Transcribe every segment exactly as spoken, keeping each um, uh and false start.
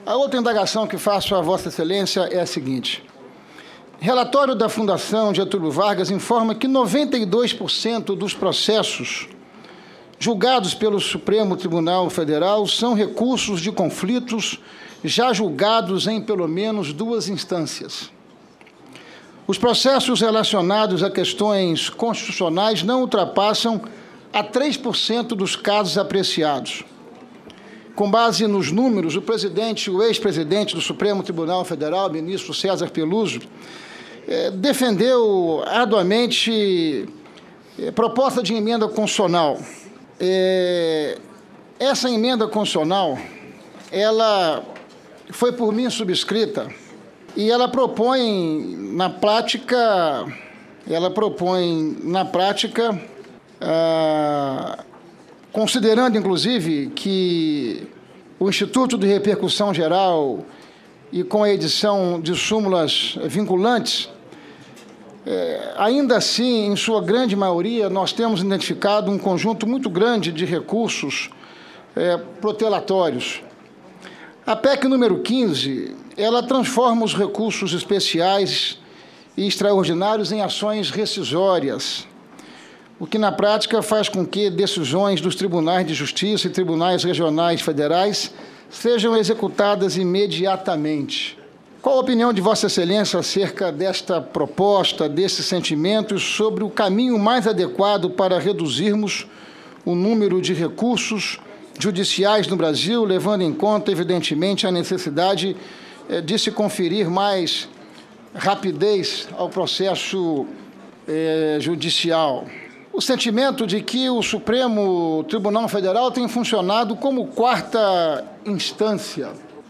A outra indagação que faço a Vossa Excelência é a seguinte. Relatório da Fundação Getúlio Vargas informa que noventa e dois por cento dos processos julgados pelo Supremo Tribunal Federal são recursos de conflitos já julgados em pelo menos duas instâncias. Os processos relacionados a questões constitucionais não ultrapassam a três por cento dos casos apreciados. Com base nos números, o presidente, o ex-presidente do Supremo Tribunal Federal, ministro César Peluso, eh, defendeu arduamente eh, proposta de emenda constitucional. Eh, essa emenda constitucional, ela foi por mim subscrita e ela propõe na prática, ela propõe na prática, ah, considerando inclusive que o Instituto de Repercussão Geral e com a edição de súmulas vinculantes, eh, ainda assim, em sua grande maioria, nós temos identificado um conjunto muito grande de recursos eh, protelatórios. A P E C número quinze, ela transforma os recursos especiais e extraordinários em ações rescisórias, o que na prática faz com que decisões dos tribunais de justiça e tribunais regionais federais sejam executadas imediatamente. Qual a opinião de Vossa Excelência acerca desta proposta, desses sentimentos, sobre o caminho mais adequado para reduzirmos o número de recursos judiciais no Brasil, levando em conta, evidentemente, a necessidade de se conferir mais rapidez ao processo eh, judicial? O sentimento de que o Supremo Tribunal Federal tem funcionado como quarta instância,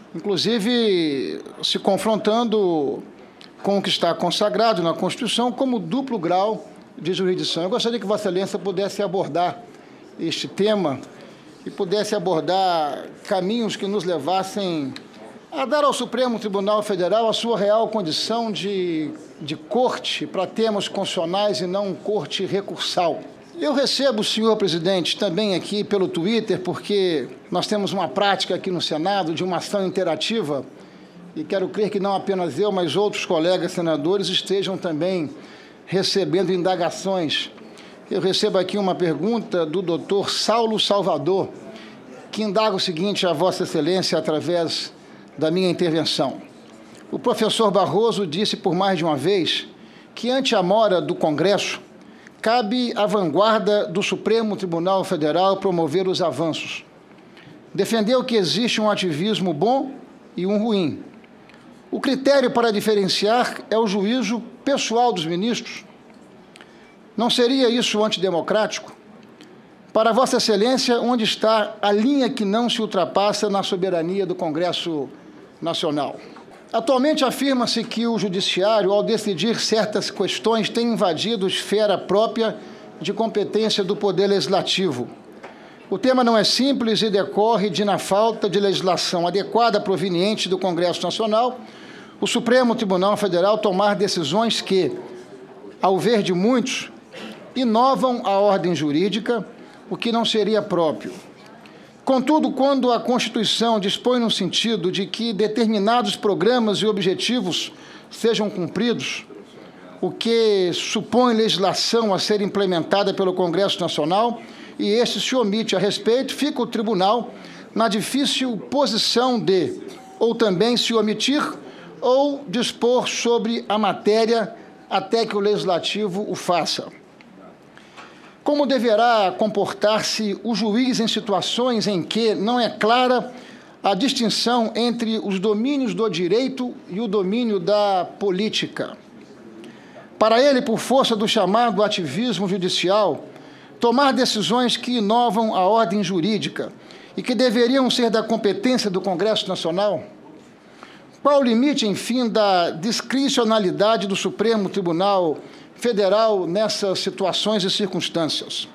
inclusive se confrontando com o que está consagrado na Constituição como duplo grau de jurisdição. Eu gostaria que Vossa Excelência pudesse abordar este tema e pudesse abordar caminhos que nos levassem a dar ao Supremo Tribunal Federal a sua real condição de, de corte para temas constitucionais e não corte recursal. Eu recebo, senhor presidente, também aqui pelo Twitter, porque nós temos uma prática aqui no Senado de uma ação interativa, e quero crer que não apenas eu, mas outros colegas senadores estejam também recebendo indagações. Eu recebo aqui uma pergunta do doutor Saulo Salvador, que indaga o seguinte a Vossa Excelência através da minha intervenção. O professor Barroso disse por mais de uma vez que, ante a mora do Congresso, cabe à vanguarda do Supremo Tribunal Federal promover os avanços. Defendeu que existe um ativismo bom e um ruim. O critério para diferenciar é o juízo pessoal dos ministros. Não seria isso antidemocrático? Para Vossa Excelência, onde está a linha que não se ultrapassa na soberania do Congresso Nacional? Atualmente afirma-se que o Judiciário, ao decidir certas questões, tem invadido esfera própria de competência do Poder Legislativo. O tema não é simples e decorre de, na falta de legislação adequada proveniente do Congresso Nacional, o Supremo Tribunal Federal tomar decisões que, ao ver de muitos, inovam a ordem jurídica, o que não seria próprio. Contudo, quando a Constituição dispõe no sentido de que determinados programas e objetivos sejam cumpridos, o que supõe legislação a ser implementada pelo Congresso Nacional, e este se omite a respeito, fica o tribunal na difícil posição de ou também se omitir ou dispor sobre a matéria até que o Legislativo o faça. Como deverá comportar-se o juiz em situações em que não é clara a distinção entre os domínios do direito e o domínio da política? Para ele, por força do chamado ativismo judicial, tomar decisões que inovam a ordem jurídica e que deveriam ser da competência do Congresso Nacional? Qual o limite, enfim, da discricionalidade do Supremo Tribunal Federal nessas situações e circunstâncias?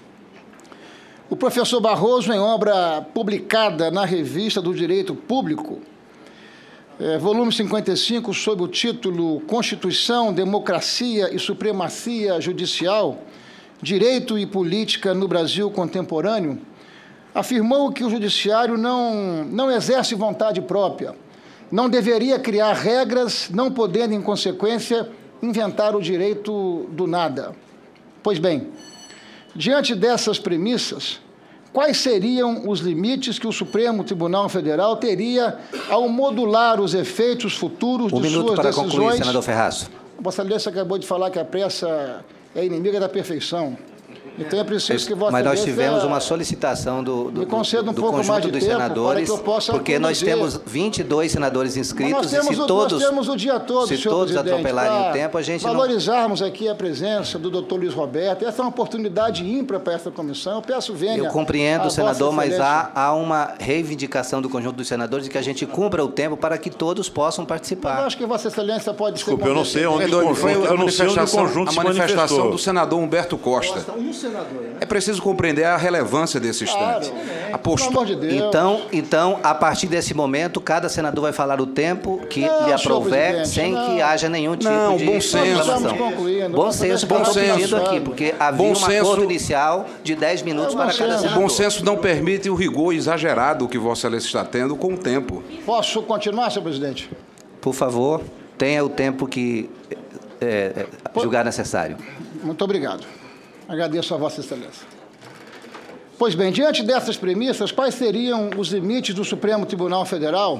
O professor Barroso, em obra publicada na Revista do Direito Público, é, volume cinquenta e cinco, sob o título Constituição, Democracia e Supremacia Judicial, Direito e Política no Brasil Contemporâneo, afirmou que o Judiciário não, não exerce vontade própria, não deveria criar regras, não podendo, em consequência, inventar o direito do nada. Pois bem, diante dessas premissas, quais seriam os limites que o Supremo Tribunal Federal teria ao modular os efeitos futuros um de suas decisões? Um minuto para concluir, senador Ferraz. Vossa Excelência acabou de falar que a pressa é inimiga da perfeição. Então é preciso que Vossa Mas nós Excelência tivemos uma solicitação do, do, me conceda um do pouco conjunto mais de dos tempo senadores, para que eu possa porque nós conduzir. temos vinte e dois senadores inscritos, Mas nós temos, e se o, todos, nós temos o dia todo, se senhor todos presidente, atropelarem o tempo, a gente valorizarmos não... aqui a presença do doutor Luiz Roberto. Essa é uma oportunidade ímpar para essa comissão. Eu peço, venha. Eu compreendo, senador, mas há, Excelência. há uma reivindicação do conjunto dos senadores de que a gente cumpra o tempo para que todos possam participar. Eu acho que Vossa Excelência pode Desculpe, ser... eu não sei onde o conjunto, foi eu não sei onde o conjunto a se manifestação manifestou. do senador Humberto Costa. Um senador, né? É preciso compreender a relevância desse instante. Claro, a pelo postura. amor de Deus. Então, então, a partir desse momento, cada senador vai falar o tempo que Não, lhe senhor aprouver, presidente, sem não. que haja nenhum tipo Não, de bom senso. reclamação. Estamos concluindo. Bom senso que eu Bom estou senso. pedindo aqui, porque havia Bom um senso. acordo inicial de dez minutos É, para bom cada senso. O senador. bom senso não permite o rigor exagerado que Vossa Excelência está tendo com o tempo. Posso continuar, senhor presidente? Por favor, tenha o tempo que é, é, julgar necessário. Muito obrigado. Agradeço a Vossa Excelência. Pois bem, diante dessas premissas, quais seriam os limites do Supremo Tribunal Federal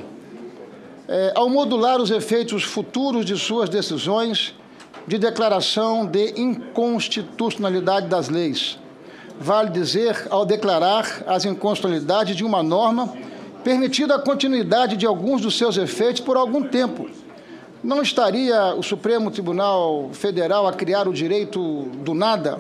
eh, ao modular os efeitos futuros de suas decisões de declaração de inconstitucionalidade das leis? Vale dizer, ao declarar as inconstitucionalidades de uma norma, permitida a continuidade de alguns dos seus efeitos por algum tempo. Não estaria o Supremo Tribunal Federal a criar o direito do nada?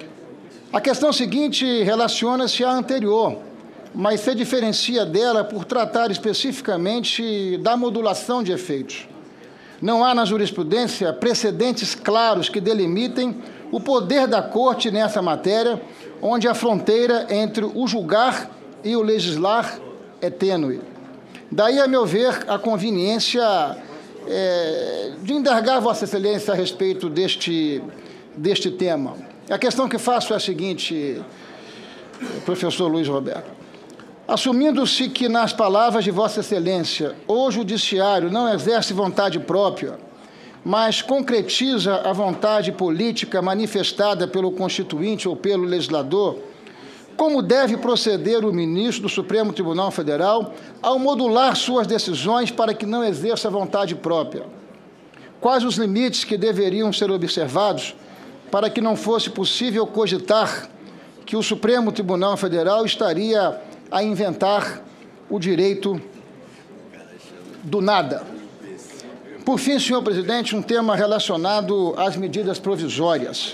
A questão seguinte relaciona-se à anterior, mas se diferencia dela por tratar especificamente da modulação de efeitos. Não há na jurisprudência precedentes claros que delimitem o poder da Corte nessa matéria, onde a fronteira entre o julgar e o legislar é tênue. Daí, a meu ver, a conveniência é, de indagar Vossa Excelência a respeito deste, deste tema. A questão que faço é a seguinte, professor Luiz Roberto. Assumindo-se que, nas palavras de Vossa Excelência, o Judiciário não exerce vontade própria, mas concretiza a vontade política manifestada pelo Constituinte ou pelo legislador, como deve proceder o ministro do Supremo Tribunal Federal ao modular suas decisões para que não exerça vontade própria? Quais os limites que deveriam ser observados para que não fosse possível cogitar que o Supremo Tribunal Federal estaria a inventar o direito do nada? Por fim, senhor presidente, um tema relacionado às medidas provisórias.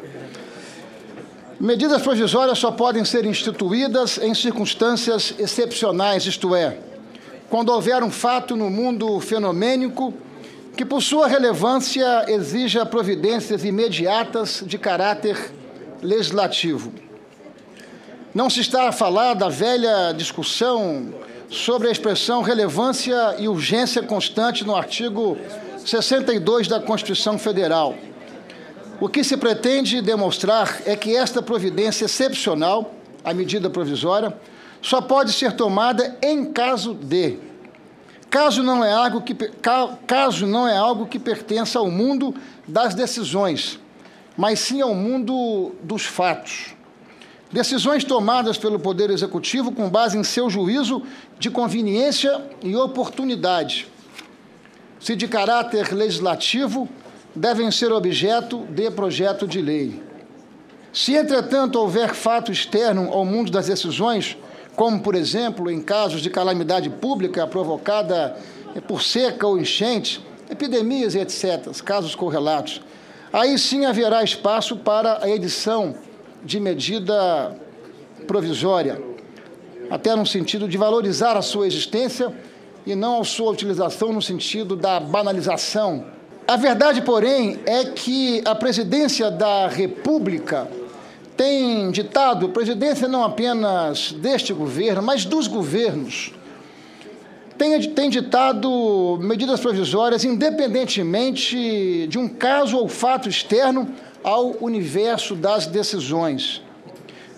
Medidas provisórias só podem ser instituídas em circunstâncias excepcionais, isto é, quando houver um fato no mundo fenomênico que, por sua relevância, exija providências imediatas de caráter legislativo. Não se está a falar da velha discussão sobre a expressão relevância e urgência constante no artigo sessenta e dois da Constituição Federal. O que se pretende demonstrar é que esta providência excepcional, a medida provisória, só pode ser tomada em caso de... Caso não é algo que, caso não é algo que pertença ao mundo das decisões, mas sim ao mundo dos fatos. Decisões tomadas pelo Poder Executivo com base em seu juízo de conveniência e oportunidade. Se de caráter legislativo, devem ser objeto de projeto de lei. Se, entretanto, houver fato externo ao mundo das decisões, como, por exemplo, em casos de calamidade pública provocada por seca ou enchente, epidemias e etcétera, casos correlatos, aí sim haverá espaço para a edição de medida provisória, até no sentido de valorizar a sua existência e não a sua utilização no sentido da banalização. A verdade, porém, é que a presidência da República tem ditado, presidência não apenas deste governo, mas dos governos, tem, tem ditado medidas provisórias independentemente de um caso ou fato externo ao universo das decisões.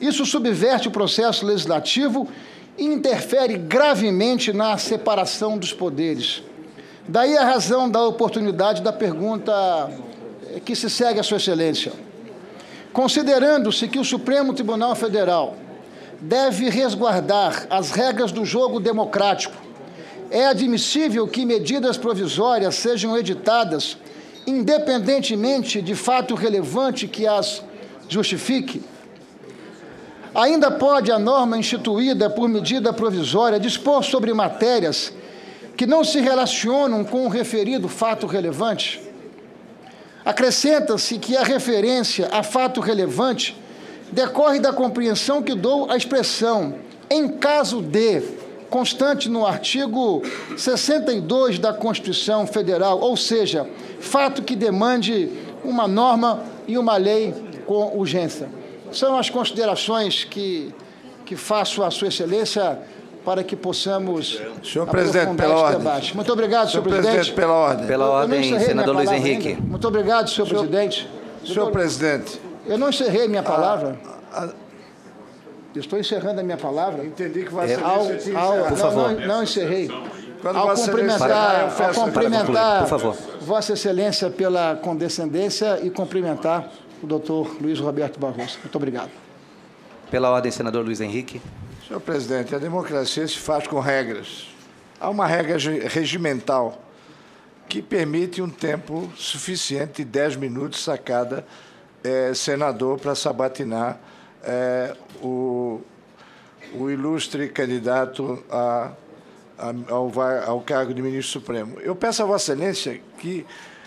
Isso subverte o processo legislativo e interfere gravemente na separação dos poderes. Daí a razão da oportunidade da pergunta que se segue a Sua Excelência. Considerando-se que o Supremo Tribunal Federal deve resguardar as regras do jogo democrático, é admissível que medidas provisórias sejam editadas independentemente de fato relevante que as justifique? Ainda pode a norma instituída por medida provisória dispor sobre matérias que não se relacionam com o referido fato relevante? Acrescenta-se que a referência a fato relevante decorre da compreensão que dou à expressão em caso de, constante no artigo sessenta e dois da Constituição Federal, ou seja, fato que demande uma norma e uma lei com urgência. São as considerações que, que faço à Sua Excelência para que possamos senhor presidente, pela este ordem. Debate. Muito obrigado, senhor, senhor presidente. presidente. Pela ordem. Pela ordem, senador Luiz Henrique. Ainda. Muito obrigado, senhor, senhor presidente. Senhor Doutor, presidente. Eu não encerrei minha palavra. A, a, Estou encerrando a minha palavra. entendi que vai ser Ao, isso. ao, Por não, favor. Não, não encerrei. Quando Ao Vossa Excelência cumprimentar, parar, eu ao fecho. cumprimentar Por favor. Vossa Excelência pela condescendência e cumprimentar o doutor Luiz Roberto Barroso. Muito obrigado. Pela ordem, senador Luiz Henrique. Senhor presidente, a democracia se faz com regras. Há uma regra regimental que permite um tempo suficiente de dez minutos a cada eh, senador para sabatinar eh, o, o ilustre candidato a, a, ao, ao cargo de ministro supremo. Eu peço a Vossa Excelência que,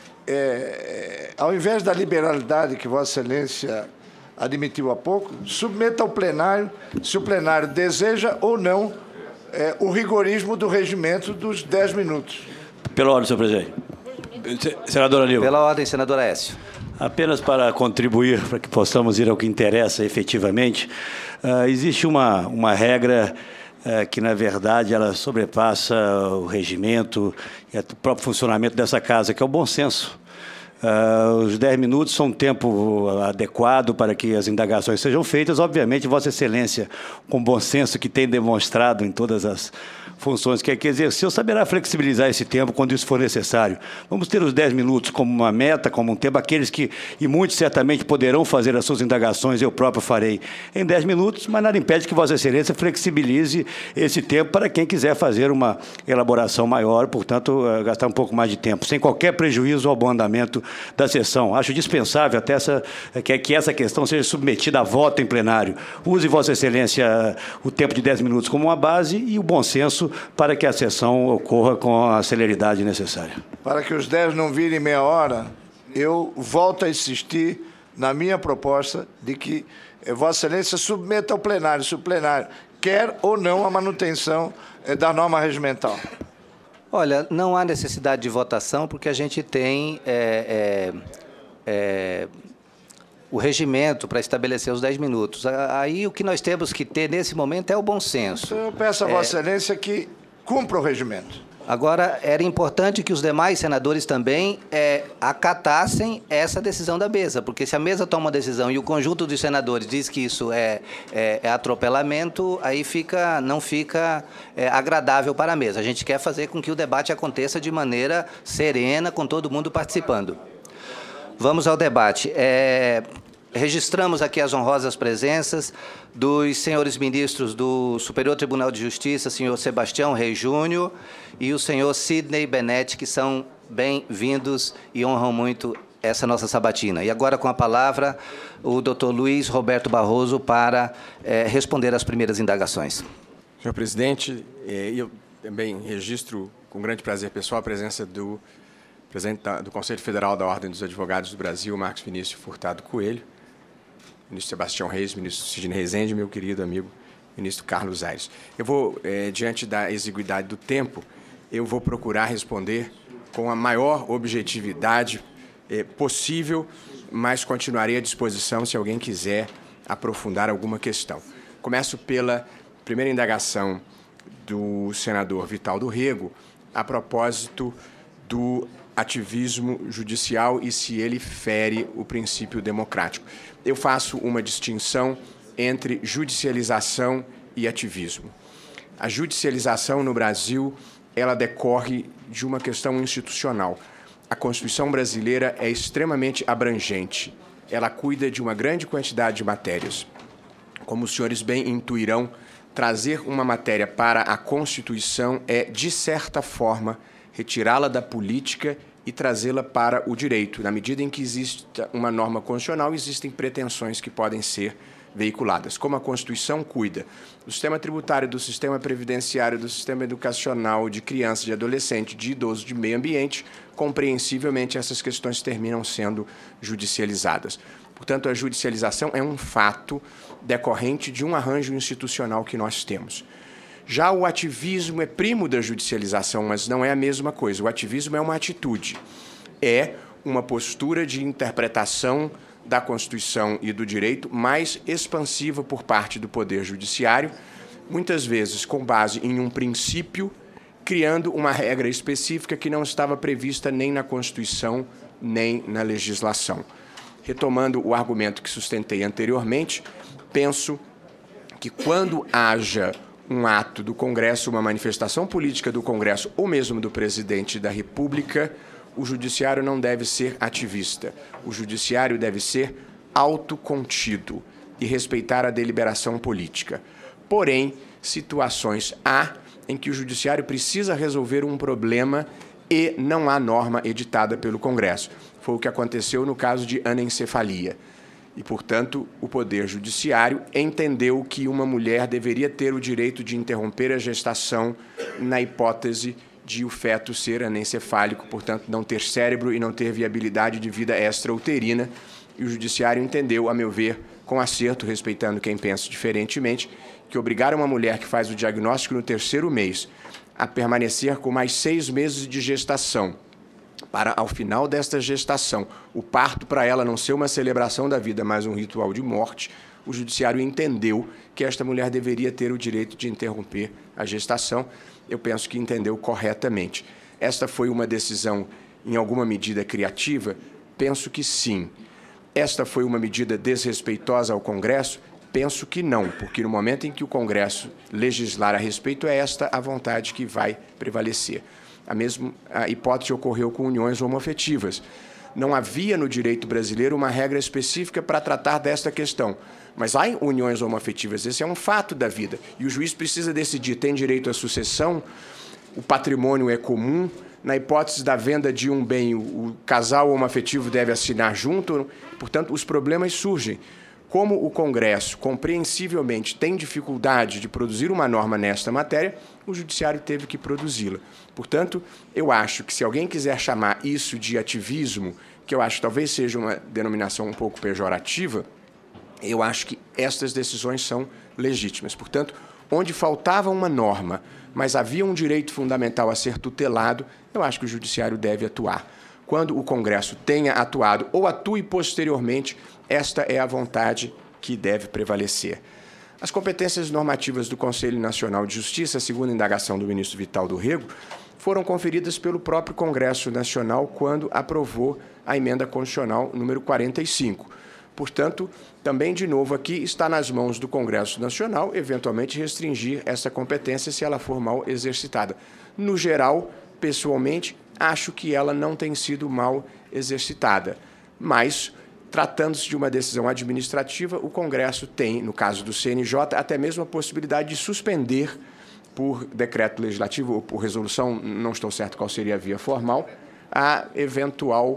eh, ao invés da liberalidade que Vossa Excelência admitiu há pouco, submeta ao plenário, se o plenário deseja ou não, é, o rigorismo do regimento dos dez minutos. Pela ordem, senhor presidente. Senador Aníbal. Pela ordem, senador Aécio. Apenas para contribuir, para que possamos ir ao que interessa efetivamente, uh, existe uma, uma regra uh, que, na verdade, ela sobrepassa o regimento e o próprio funcionamento dessa casa, que é o bom senso. Uh, os dez minutos são um tempo adequado para que as indagações sejam feitas. Obviamente, Vossa Excelência, com bom senso que tem demonstrado em todas as funções que aqui exerceu, saberá flexibilizar esse tempo quando isso for necessário. Vamos ter os dez minutos como uma meta, como um tempo, aqueles que, e muitos certamente poderão fazer as suas indagações, eu próprio farei em dez minutos, mas nada impede que Vossa Excelência flexibilize esse tempo para quem quiser fazer uma elaboração maior, portanto, gastar um pouco mais de tempo, sem qualquer prejuízo ao bom andamento da sessão. Acho dispensável até essa, que, que essa questão seja submetida a voto em plenário. Use, Vossa Excelência, o tempo de dez minutos como uma base e o bom senso para que a sessão ocorra com a celeridade necessária. Para que os dez não virem meia hora, eu volto a insistir na minha proposta de que Vossa Excelência submeta ao plenário, se o plenário quer ou não a manutenção da norma regimental. Olha, não há necessidade de votação, porque a gente tem é, é, é, o regimento para estabelecer os dez minutos. Aí o que nós temos que ter nesse momento é o bom senso. Eu peço a Vossa é, Excelência que cumpra o regimento. Agora, era importante que os demais senadores também é, acatassem essa decisão da mesa, porque se a mesa toma uma decisão e o conjunto dos senadores diz que isso é, é, é atropelamento, aí fica, não fica é, agradável para a mesa. A gente quer fazer com que o debate aconteça de maneira serena, com todo mundo participando. Vamos ao debate. É, registramos aqui as honrosas presenças dos senhores ministros do Superior Tribunal de Justiça, senhor Sebastião Reis Júnior e o senhor Sidney Benetti, que são bem-vindos e honram muito essa nossa sabatina. E agora, com a palavra, o doutor Luiz Roberto Barroso para eh, responder às primeiras indagações. Senhor presidente, eu também registro com grande prazer pessoal a presença do presidente do Conselho Federal da Ordem dos Advogados do Brasil, Marcos Vinícius Furtado Coelho, ministro Sebastião Reis, ministro Sidney Rezende, meu querido amigo ministro Carlos Aires. Eu vou, eh, diante da exiguidade do tempo, eu vou procurar responder com a maior objetividade eh, possível, mas continuarei à disposição se alguém quiser aprofundar alguma questão. Começo pela primeira indagação do senador Vital do Rego, a propósito do ativismo judicial e se ele fere o princípio democrático. Eu faço uma distinção entre judicialização e ativismo. A judicialização no Brasil, ela decorre de uma questão institucional. A Constituição brasileira é extremamente abrangente. Ela cuida de uma grande quantidade de matérias. Como os senhores bem intuirão, trazer uma matéria para a Constituição é, de certa forma, retirá-la da política e trazê-la para o direito. Na medida em que existe uma norma constitucional, existem pretensões que podem ser veiculadas. Como a Constituição cuida do sistema tributário, do sistema previdenciário, do sistema educacional, de criança, de adolescente, de idoso, de meio ambiente, compreensivelmente essas questões terminam sendo judicializadas. Portanto, a judicialização é um fato decorrente de um arranjo institucional que nós temos. Já o ativismo é primo da judicialização, mas não é a mesma coisa. O ativismo é uma atitude, é uma postura de interpretação da Constituição e do direito mais expansiva por parte do Poder Judiciário, muitas vezes com base em um princípio, criando uma regra específica que não estava prevista nem na Constituição, nem na legislação. Retomando o argumento que sustentei anteriormente, penso que quando haja um ato do Congresso, uma manifestação política do Congresso ou mesmo do presidente da República, o judiciário não deve ser ativista. O judiciário deve ser autocontido e respeitar a deliberação política. Porém, situações há em que o judiciário precisa resolver um problema e não há norma editada pelo Congresso. Foi o que aconteceu no caso de anencefalia. E, portanto, o Poder Judiciário entendeu que uma mulher deveria ter o direito de interromper a gestação na hipótese de o feto ser anencefálico, portanto, não ter cérebro e não ter viabilidade de vida extrauterina. E o Judiciário entendeu, a meu ver, com acerto, respeitando quem pensa diferentemente, que obrigar uma mulher que faz o diagnóstico no terceiro mês a permanecer com mais seis meses de gestação, para, ao final desta gestação, o parto para ela não ser uma celebração da vida, mas um ritual de morte, o Judiciário entendeu que esta mulher deveria ter o direito de interromper a gestação. Eu penso que entendeu corretamente. Esta foi uma decisão, em alguma medida, criativa? Penso que sim. Esta foi uma medida desrespeitosa ao Congresso? Penso que não, porque no momento em que o Congresso legislar a respeito, é esta a vontade que vai prevalecer. A mesma a hipótese ocorreu com uniões homoafetivas. Não havia no direito brasileiro uma regra específica para tratar desta questão. Mas há uniões homoafetivas, esse é um fato da vida. E o juiz precisa decidir, tem direito à sucessão, o patrimônio é comum, na hipótese da venda de um bem, o casal homoafetivo deve assinar junto, portanto, os problemas surgem. Como o Congresso, compreensivelmente, tem dificuldade de produzir uma norma nesta matéria, o Judiciário teve que produzi-la. Portanto, eu acho que se alguém quiser chamar isso de ativismo, que eu acho que talvez seja uma denominação um pouco pejorativa, eu acho que estas decisões são legítimas. Portanto, onde faltava uma norma, mas havia um direito fundamental a ser tutelado, eu acho que o Judiciário deve atuar. Quando o Congresso tenha atuado ou atue posteriormente, esta é a vontade que deve prevalecer. As competências normativas do Conselho Nacional de Justiça, segundo a indagação do ministro Vital do Rego, foram conferidas pelo próprio Congresso Nacional quando aprovou a emenda constitucional número quarenta e cinco. Portanto, também, de novo, aqui está nas mãos do Congresso Nacional, eventualmente, restringir essa competência se ela for mal exercitada. No geral, pessoalmente, acho que ela não tem sido mal exercitada, mas, tratando-se de uma decisão administrativa, o Congresso tem, no caso do C N J, até mesmo a possibilidade de suspender por decreto legislativo ou por resolução, não estou certo qual seria a via formal, a eventual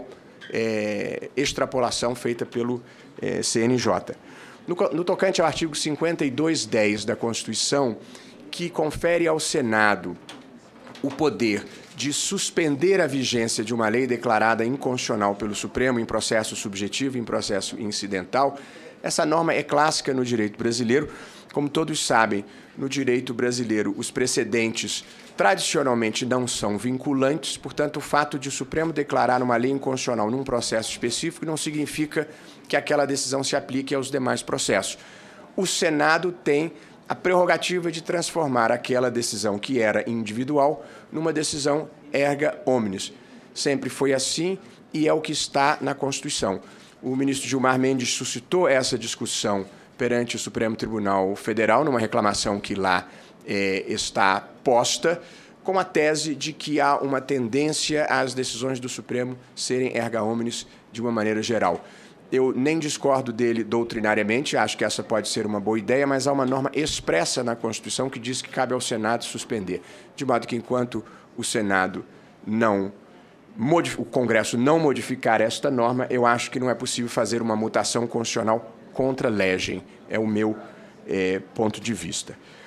é, extrapolação feita pelo é, C N J. No, no tocante ao artigo cinquenta e dois, dez da Constituição, que confere ao Senado o poder de suspender a vigência de uma lei declarada inconstitucional pelo Supremo em processo subjetivo e em processo incidental, essa norma é clássica no direito brasileiro. Como todos sabem, no direito brasileiro, os precedentes tradicionalmente não são vinculantes, portanto, o fato de o Supremo declarar uma lei inconstitucional num processo específico não significa que aquela decisão se aplique aos demais processos. O Senado tem a prerrogativa de transformar aquela decisão que era individual numa decisão erga omnes. Sempre foi assim e é o que está na Constituição. O ministro Gilmar Mendes suscitou essa discussão perante o Supremo Tribunal Federal, numa reclamação que lá é, está posta, com a tese de que há uma tendência às decisões do Supremo serem erga omnes de uma maneira geral. Eu nem discordo dele doutrinariamente, acho que essa pode ser uma boa ideia, mas há uma norma expressa na Constituição que diz que cabe ao Senado suspender. De modo que, enquanto o Senado não, o Congresso não modificar esta norma, eu acho que não é possível fazer uma mutação constitucional contra legem. É o meu é, ponto de vista.